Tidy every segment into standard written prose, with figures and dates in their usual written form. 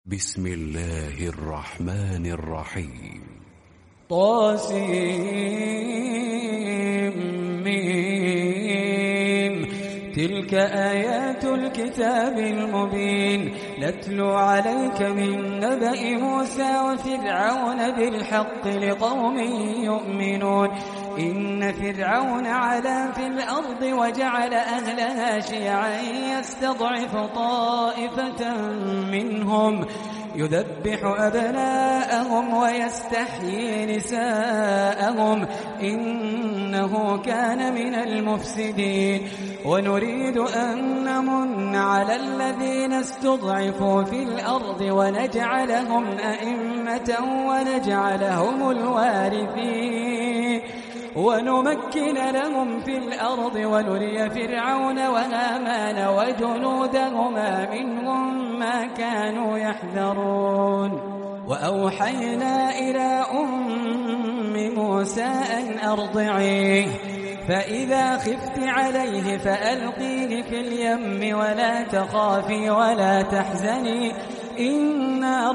بسم الله الرحمن الرحيم. طاسيم. تلك آيات الكتاب المبين نتلو عليك من نبأ موسى وفرعون بالحق لقوم يؤمنون. إن فرعون علا في الأرض وجعل أهلها شيعا يستضعف طائفة منهم يذبح أبناءهم ويستحيي نساءهم إنه كان من المفسدين. ونريد أن نمن على الذين استضعفوا في الأرض ونجعلهم أئمة ونجعلهم الوارثين ونمكن لهم في الأرض ونري فرعون وهامان وجنودهما منهم ما كانوا يحذرون. وأوحينا إلى أم موسى أن أرضعيه فإذا خفت عليه فألقيه في اليم ولا تخافي ولا تحزني إنا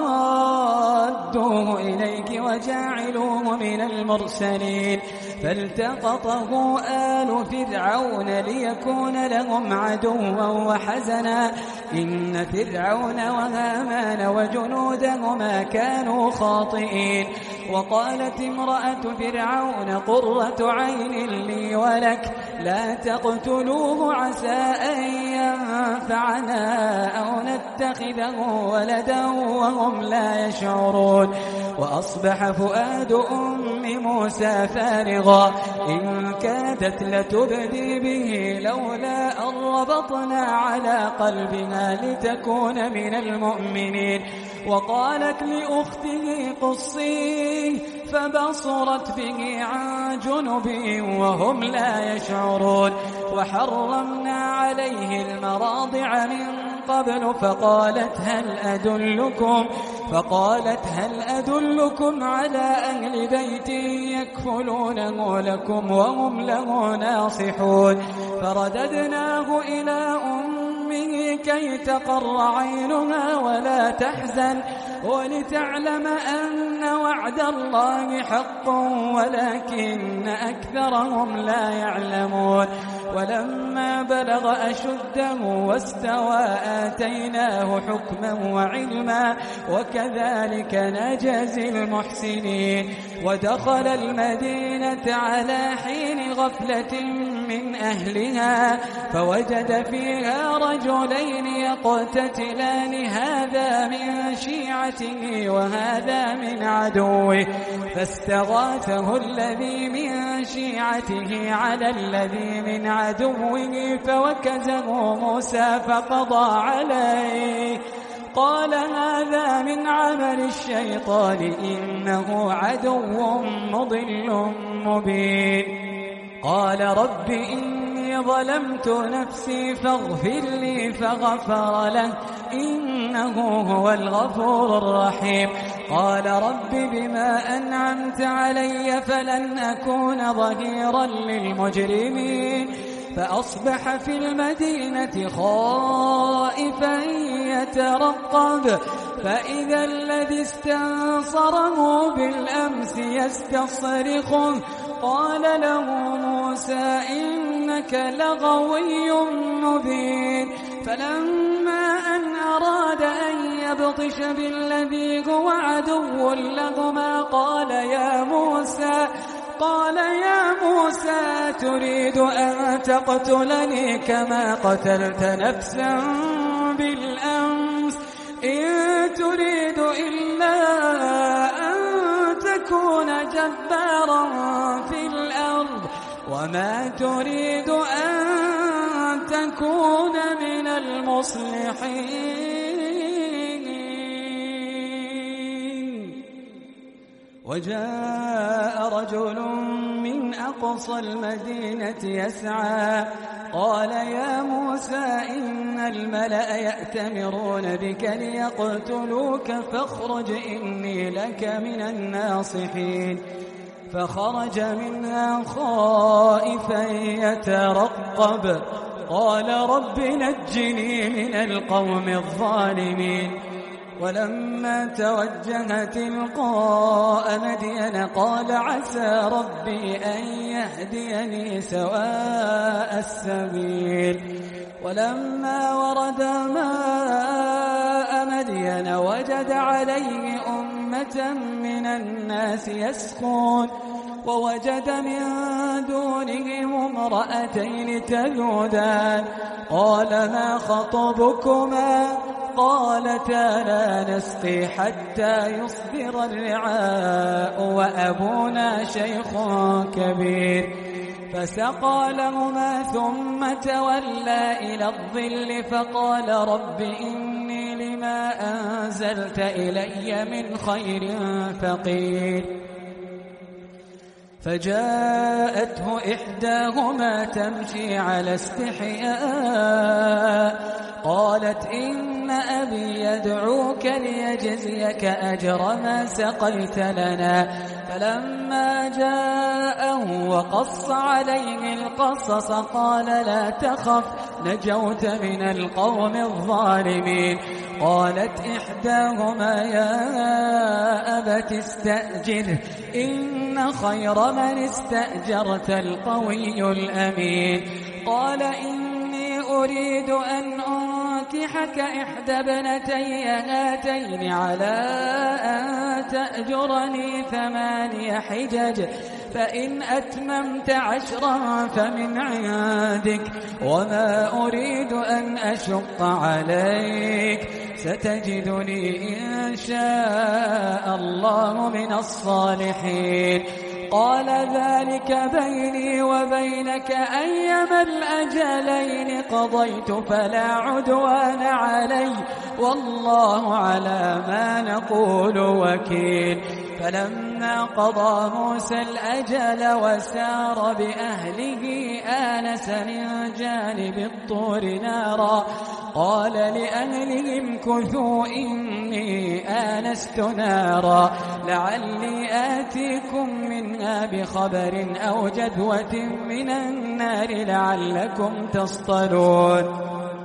رادوه إليك وجاعلوه من المرسلين. فالتقطه آل فرعون ليكون لهم عدوا وحزنا إن فرعون وهامان وجنودهما كانوا خاطئين. وقالت امرأة فرعون قرة عين لي ولك لا تقتلوه عسى أن ينفعنا أو نتخذه ولدا وهم لا يشعرون. وأصبح فؤاد أم موسى فارغا إن كادت لتبدي به لولا أن ربطنا على قلبها لتكون من المؤمنين. وقالت لأخته قصيه فبصرت به عن جنب وهم لا يشعرون. وحرمنا عليه المراضع من قبل فقالت هل أدلكم على أهل بيت يكفلونه لكم وهم له ناصحون. فرددناه إلى أمه كي تقر عينها ولا تحزن ولتعلم أن وعد الله حق ولكن أكثرهم لا يعلمون. ولما بلغ أشده واستوى آتيناه حكما وعلما وكذلك نجزي المحسنين. ودخل المدينة على حين غفلة من أهلها فوجد فيها رجلين يقتتلان هذا من شيعته وهذا من عدوه فاستغاثه الذي من شيعته على الذي من عدوه فوكزه موسى فقضى عليه قال هذا من عمل الشيطان إنه عدو مضل مبين. قال رب إني ظلمت نفسي فاغفر لي فغفر له إنه هو الغفور الرحيم. قال رب بما أنعمت علي فلن أكون ظهيرا للمجرمين. فأصبح في المدينة خائفا يترقب فإذا الذي استنصره بالأمس يستصرخه قال له موسى إنك لغوي مبين. فلما أن أراد أن يبطش بالذي هو عدو لهما قال يا موسى تريد أن تقتلني كما قتلت نفسا بالأمس إن تريد إلا أن تكون جبارا في الأرض وما تريد أن تكون من المصلحين. وجاء رجل من أقصى المدينة يسعى قال يا موسى إن الملأ يأتمرون بك ليقتلوك فاخرج إني لك من الناصحين. فخرج منها خائفا يترقب قال رب نجني من القوم الظالمين. ولما توجه تلقاء مدين قال عسى ربي أن يهديني سواء السبيل ولما ورد ماء مدين وجد عليه أمة من الناس يسقون ووجد من دونهم امرأتين تذودان قال ما خطبكما قالتا لا نسقي حتى يصدر الرعاء وأبونا شيخ كبير فسقى لهما ثم تولى إلى الظل فقال رب إني لما أنزلت إلي من خير فقير فجاءته إحداهما تمشي على استحياء قالت إن أبي يدعوك ليجزيك أجر ما سقيت لنا فلما جاءه وقص عليه القصص قال لا تخف نجوت من القوم الظالمين قالت إحداهما يا أبت استأجره إن خير من استأجرت القوي الأمين قال إني أريد أن أنكحك إحدى ابنتي هاتين على أن تأجرني 8 حجج فإن أتممت 10 فمن عندك وما أريد أن أشق عليك ستجدني إن شاء الله من الصالحين قال ذلك بيني وبينك أيما الأجلين قضيت فلا عدوان علي والله على ما نقول وكيل فلما قضى موسى الأجل وسار بأهله آنس من جانب الطور نارا قال لأهلهم كثوا إني آنست نارا لعلي آتيكم منها بخبر أو جذوة من النار لعلكم تصطلون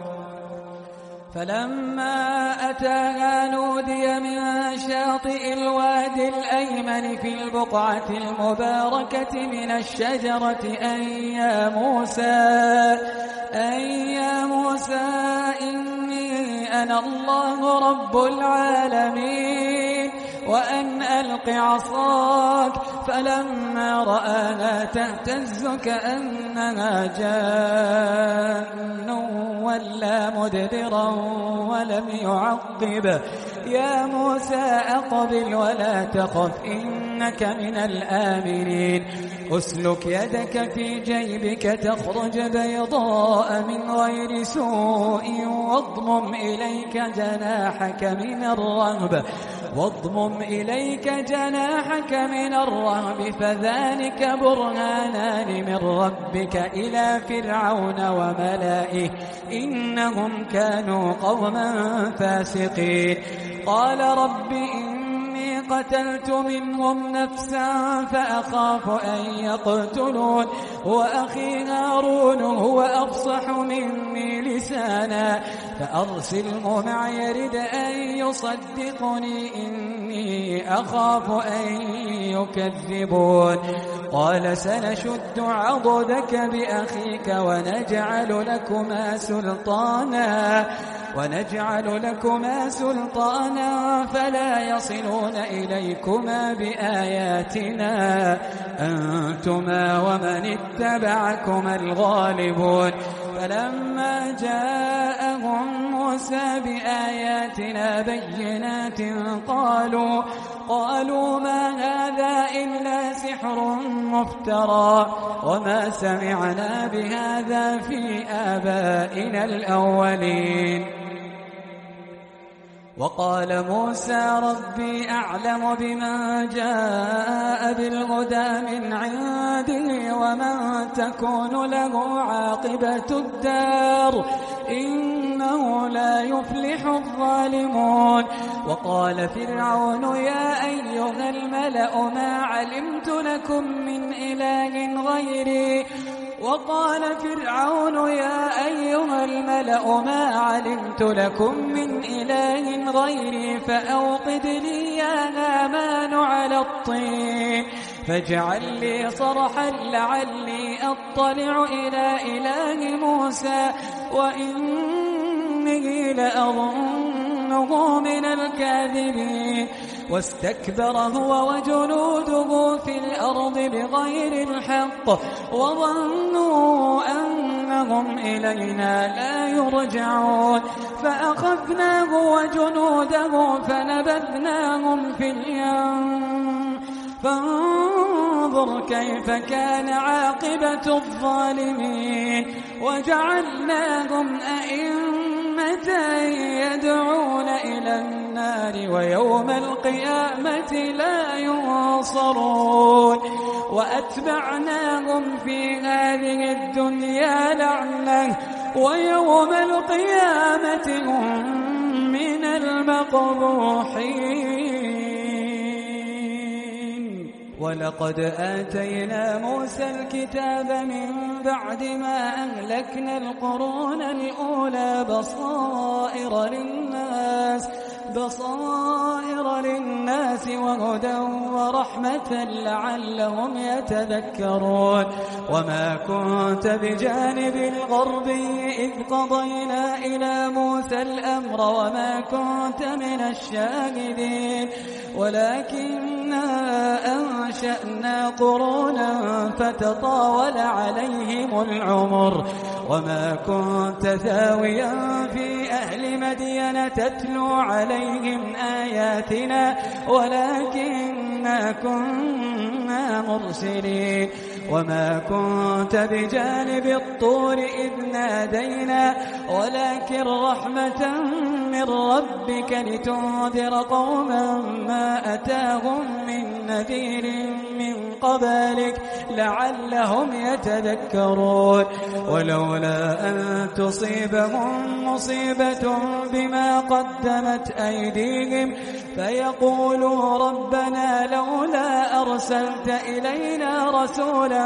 فلما أتاها نودي من شاطئ الوادي الأيمن في البقعة المباركة من الشجرة أن يا موسى إني أنا الله رب العالمين وأن ألق عصاك فلما رآها تهتز كأنها جان ولا مدبرا ولم يعقب يا موسى أقبل ولا تخف إنك من الآمنين أسلك يدك في جيبك تخرج بيضاء من غير سوء واضمم إليك جناحك من الرهب فذلك برهانان من ربك إلى فرعون وملئه إنهم كانوا قوما فاسقين قال رب إني قتلت منهم نفسا فأخاف أن يقتلون وأخي هارون هو أفصح مني لسانا فأرسله معي يرد أن يصدقني إني أخاف أن يكذبون قال سنشد عضدك بأخيك ونجعل لكما سلطانا فلا يصلون إليكما بآياتنا أنتما ومن اتبعكما الغالبون فلما جاءهم موسى بآياتنا بينات قالوا ما هذا إلا سحر مفترى وما سمعنا بهذا في آبائنا الأولين وقال موسى ربي أعلم بمن جاء بالهدى من عنده ومن تكون له عاقبة الدار إنه لا يفلح الظالمون وقال فرعون يا أيها الملأ ما علمت لكم من إله غيري وقال فرعون يا أيها الملأ ما علمت لكم من إله غيري فأوقد لي يا هامان على الطين فاجعل لي صرحا لعلي أطلع إلى إله موسى وإني لأظنه من الكاذبين واستكبر هو وجنوده في الأرض بغير الحق وظنوا أنهم إلينا لا يرجعون فأخذناه وجنوده فنبذناهم في اليم فانظر كيف كان عاقبة الظالمين وجعلناهم أئمة يدعون إلى النار ويوم القيامة لا ينصرون وأتبعناهم في هذه الدنيا لعنة ويوم القيامة هم من المقبوحين ولقد آتينا موسى الكتاب من بعد ما أهلكنا القرون الأولى بصائر للناس وهدى ورحمة لعلهم يتذكرون وما كنت بجانب الغربي إذ قضينا إلى موسى الأمر وما كنت من الشاهدين ولكننا أنشأنا قرونا فتطاول عليهم العمر وما كنت ثاويا في أهل مدين تتلو عليهم آياتنا ولكننا كنا مرسلين وما كنت بجانب الطور إذ نادينا ولكن رحمة من ربك لتنذر قوما ما أتاهم من نذير من قبلك لعلهم يتذكرون ولولا أن تصيبهم مصيبة بما قدمت أيديهم فيقولوا ربنا لولا أرسلت إلينا رسولا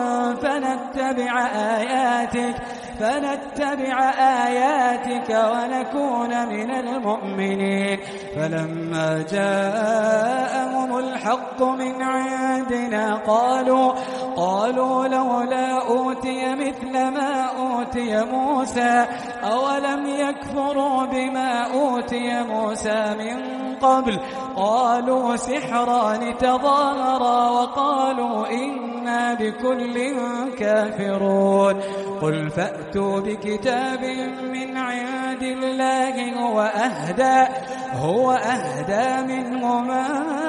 فنتبع آياتك ونكون من المؤمنين فلما جاءهم الحق من عندنا قالوا لولا أوتي مثل ما أوتي موسى أولم يكفروا بما أوتي موسى من قبل قالوا سحران تظاهرا وقالوا إنا بكل كافرون قل فأتوا بكتاب من عند الله هو أهدى منهما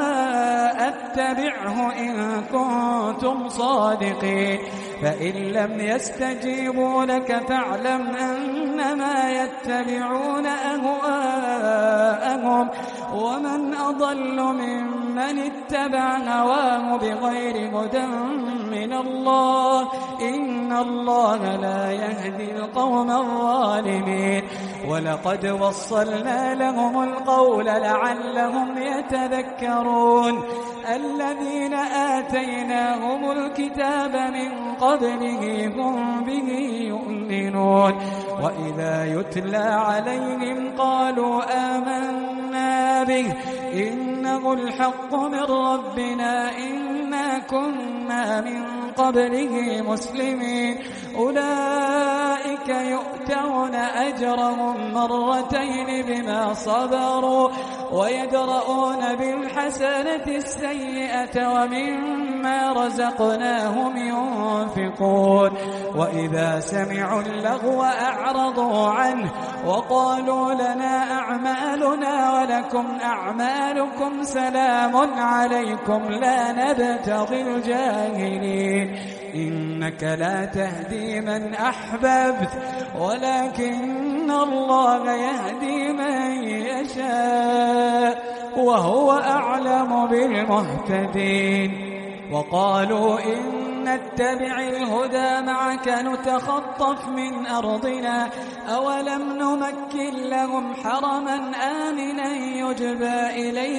أتبعه إن كنتم صادقين فإن لم يستجيبوا لك فاعلم أنما يتبعون أهواءهم ومن أضل ممن اتبع هواه بغير هدى من الله إن الله لا يهدي القوم الظالمين ولقد وصلنا لهم القول لعلهم يتذكرون الذين آتيناهم الكتاب من قبله هم به يؤمنون وإذا يتلى عليهم قالوا آمنا به إنه الحق من ربنا إنا كنا من قبله مسلمين أولئك يؤتون أجرهم مرتين بما صبروا ويدرؤون بالحسنة السيئة ومما رزقناهم ينفقون وإذا سمعوا اللغو أعرضوا عنه وقالوا لنا أعمالنا ولكم أعمالكم سلام عليكم لا نبتغي الجاهلين إنك لا تهدي من أحببت ولكن الله يهدي من يشاء وهو أعلم بالمهتدين وقالوا إن نتبع الهدى معك نتخطف من أرضنا أولم نمكن لهم حرما آمنا يجبى إليه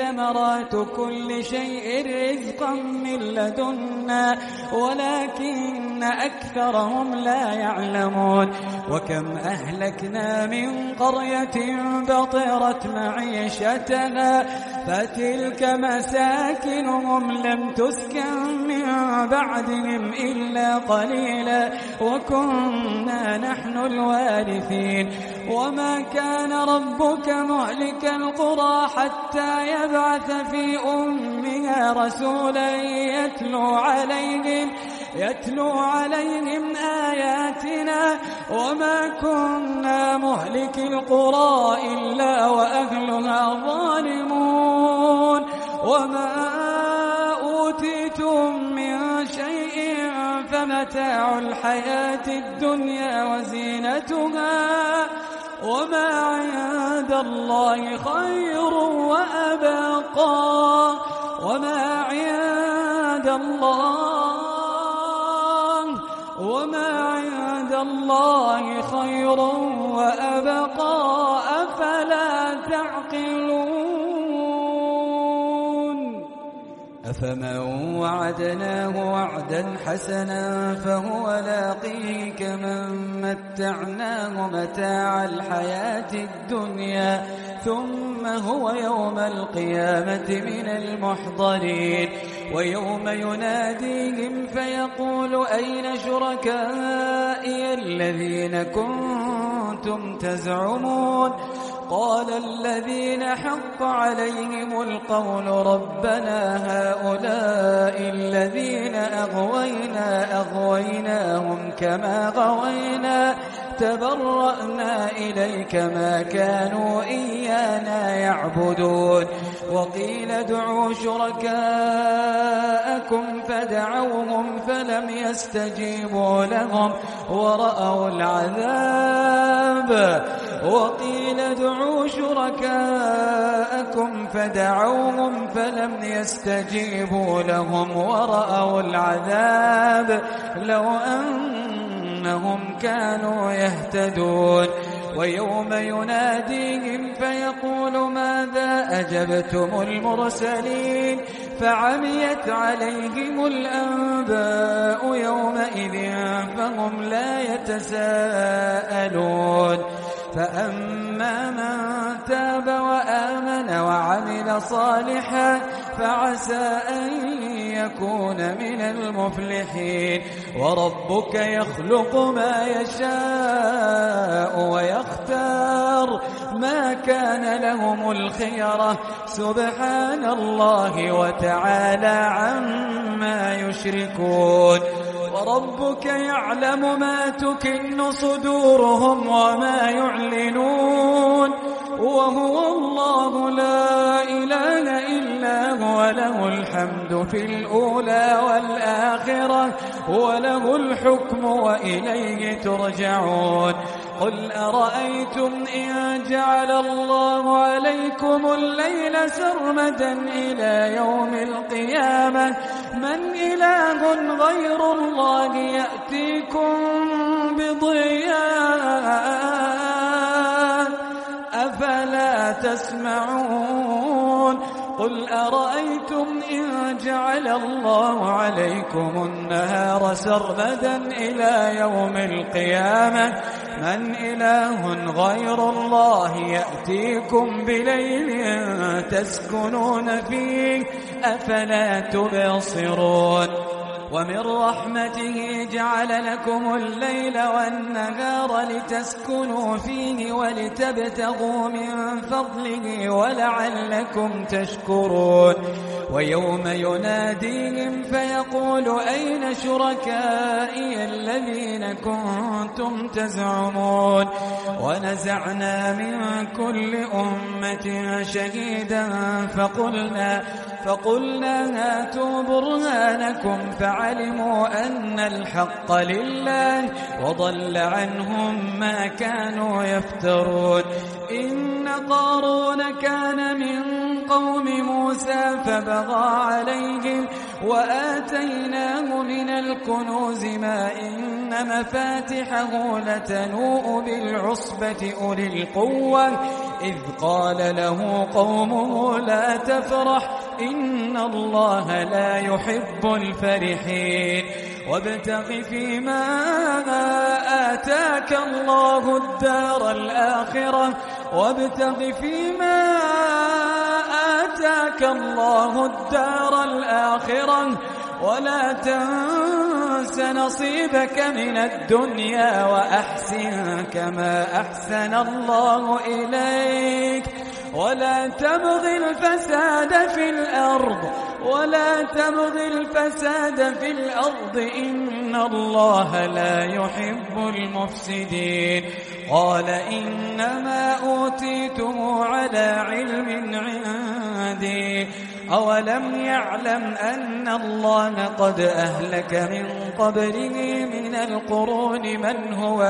ثمرات كل شيء رزقا من لدنا ولكن أكثرهم لا يعلمون وكم أهلكنا من قرية بطرت معيشتها فتلك مساكنهم لم تسكن من بعدهم إلا قليلا وكنا نحن الوارثين وما كان ربك مهلك القرى حتى يبعث في أمها رسولا يتلو عليهم آياتنا وما كنا مهلك القرى إلا وأهلها ظالمون وما أوتيتم من شيء فمتاع الحياة الدنيا وزينتها وما عند الله خير وأبقى وما عند الله خير وأبقى أفلا تعقلون أفمن وعدناه وعدا حسنا فهو لاقيه كمن متعناه متاع الحياة الدنيا ثم هو يوم القيامة من المحضرين ويوم يناديهم فيقول أين شركائي الذين كنتم تزعمون قال الذين حق عليهم القول ربنا هؤلاء الذين أغويناهم كما غوينا تبرأنا إليك ما كانوا إيانا يعبدون وقيل ادعوا شركاءكم فدعوهم فلم يستجيبوا لهم ورأوا العذاب وقيل ادعوا شركاءكم فدعوهم فلم يستجيبوا لهم ورأوا العذاب لو أنهم كانوا يهتدون ويوم يناديهم فيقول ماذا أجبتم المرسلين فعميت عليهم الأنباء يومئذ فهم لا يتساءلون فأما من تاب وآمن وعمل صالحا فعسى أن يكون من المفلحين وربك يخلق ما يشاء ويختار ما كان لهم الخيرة سبحان الله وتعالى عما يشركون وربك يعلم ما تكن صدورهم وما يعلنون وهو الله لا إله إلا هو له الحمد في الأولى والآخرة وله الحكم وإليه ترجعون قل أرأيتم إن جعل الله عليكم الليل سرمدا إلى يوم القيامة من إله غير الله يأتيكم بضياء أفلا تسمعون قل أرأيتم إن جعل الله عليكم النهار سرمدا إلى يوم القيامة من إله غير الله يأتيكم بليل تسكنون فيه أفلا تبصرون ومن رحمته جعل لكم الليل والنهار لتسكنوا فيه ولتبتغوا من فضله ولعلكم تشكرون ويوم يناديهم فيقول أين شركائي الذين كنتم تزعمون ونزعنا من كل أمة شهيدا فقلنا هاتوا برهانكم فعلموا أن الحق لله وضل عنهم ما كانوا يفترون إن قارون كان من قوم موسى فبغى عليهم وآتيناه من الكنوز ما إن مفاتحه لتنوء بالعصبة أولي القوة إذ قال له قومه لا تفرح إن الله لا يحب الفرحين وابتغ فيما آتاك الله الدار الآخرة ولا تنس نصيبك من الدنيا وأحسن كما أحسن الله إليك ولا تبغ الفساد في الأرض إن الله لا يحب المفسدين قال إنما أوتيته على علم عندي أولم يعلم أن الله قد أهلك من قبله من القرون من هو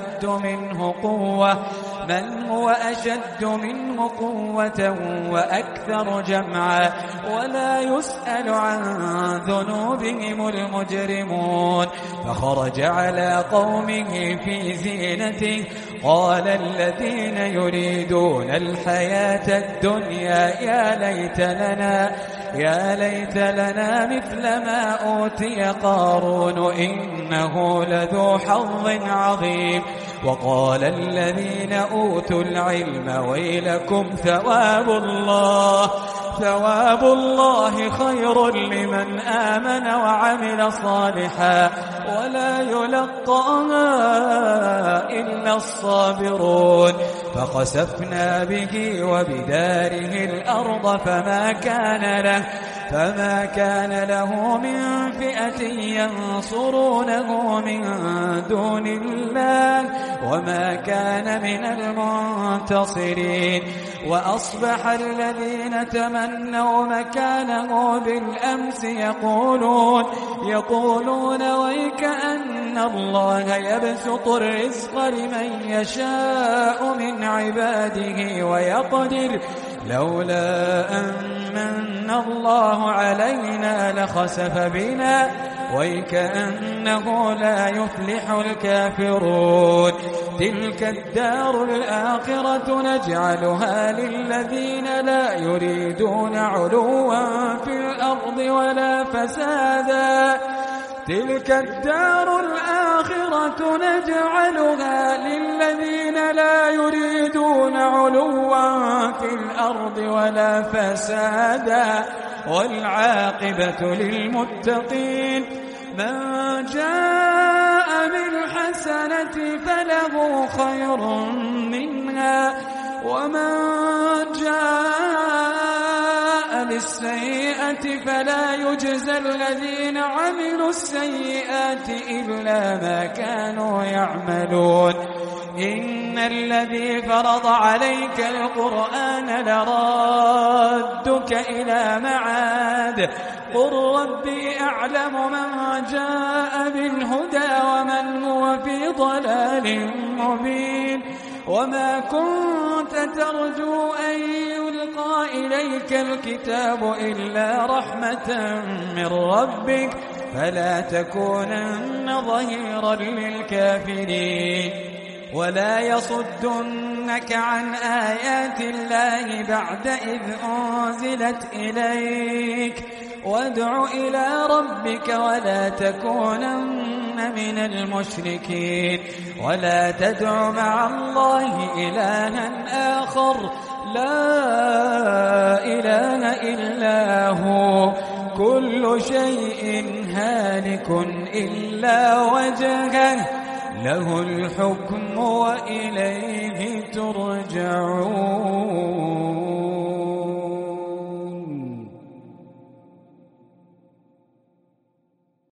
أشد منه قوة وأكثر جمعا ولا يسأل عن ذنوبهم المجرمون فخرج على قومه في زينته قال الذين يريدون الحياة الدنيا يا ليت لنا مثل ما أوتي قارون إنه لذو حظ عظيم وقال الذين أوتوا العلم ويلكم ثواب الله خير لمن آمن وعمل صالحا ولا يلقاها إلا الصابرون فخسفنا به وبداره الأرض فما كان له من فئة ينصرونه من دون الله وما كان من المنتصرين وأصبح الذين تمنوا مكانه بالأمس يقولون ويكأن الله يبسط الرزق لمن يشاء من عباده ويقدر لولا أن من الله علينا لخسف بنا ويكأنه لا يفلح الكافرون تلك الدار الآخرة نجعلها للذين لا يريدون علوا في الأرض ولا فسادا تلك الدار الآخرة نجعلها للذين لا يريدون علوا في الأرض ولا فسادا والعاقبة للمتقين من جاء بالحسنة فله خير منها ومن جاء بالسيئة فلا يجزى الذين عملوا السيئات إلا ما كانوا يعملون إن الذي فرض عليك القرآن لرادك إلى معاد قل ربي أعلم من جاء بالهدى ومن هو في ضلال مبين وما كنت ترجو أن يلقى إليك الكتاب إلا رحمة من ربك فلا تكونن ظهيرا للكافرين ولا يصدنك عن آيات الله بعد إذ أنزلت إليك وادع إلى ربك ولا تكونن من المشركين ولا تدع مع الله إلها آخر لا إله إلا هو كل شيء هالك إلا وجهه له الحكم وإليه ترجعون